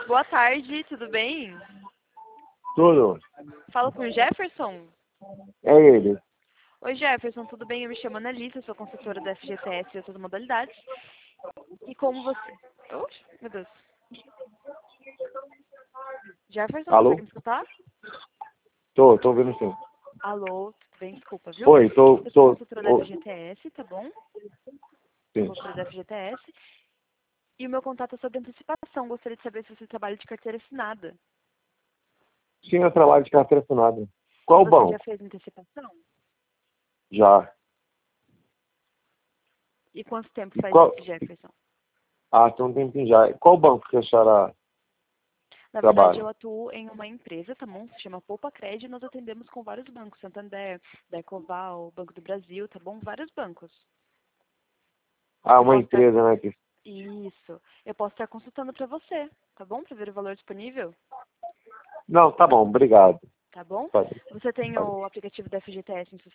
Boa tarde, tudo bem? Tudo. Falo com o Jefferson? É ele. Oi, Jefferson, tudo bem? Eu me chamo Annalisa, sou consultora da FGTS e outras modalidades. E como você... Oxe, meu Deus. Jefferson, consegue Alô? me escutar? Tô ouvindo sim. Alô, tudo bem? Desculpa, viu? Oi, Eu sou consultora da FGTS, tá bom? Sou sim. consultora da FGTS. E o meu contato é sobre antecipação. Gostaria de saber se você trabalha de carteira assinada. Sim, eu trabalho de carteira assinada. E Qual você já banco? fez antecipação? Já. E quanto tempo E faz qual... isso, Jefferson? Ah, tem um tempinho já. Qual banco que a senhora Na verdade, trabalha? eu atuo em uma empresa, tá bom? Se chama Poupa Cred e nós atendemos com vários bancos. Santander, Decoval, Banco do Brasil, tá bom? Vários bancos. Ah, Eu uma posso estar... empresa, né? Isso. Eu posso estar consultando para você, tá bom? Para ver o valor disponível, Não, tá bom, obrigado. tá bom? Pode, Você tem pode. o aplicativo da FGTS em seu